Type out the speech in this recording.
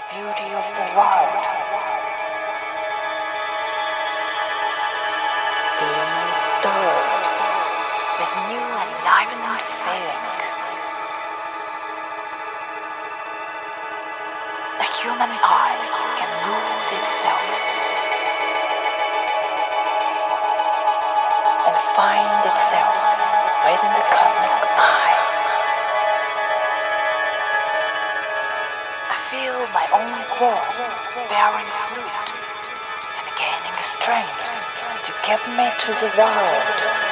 beauty of the world. Be stirred with new enlivened feeling. The human eye can lose itself and find itself within the cosmic eye. I feel my own voice bearing fruit and gaining strength to give me to the world.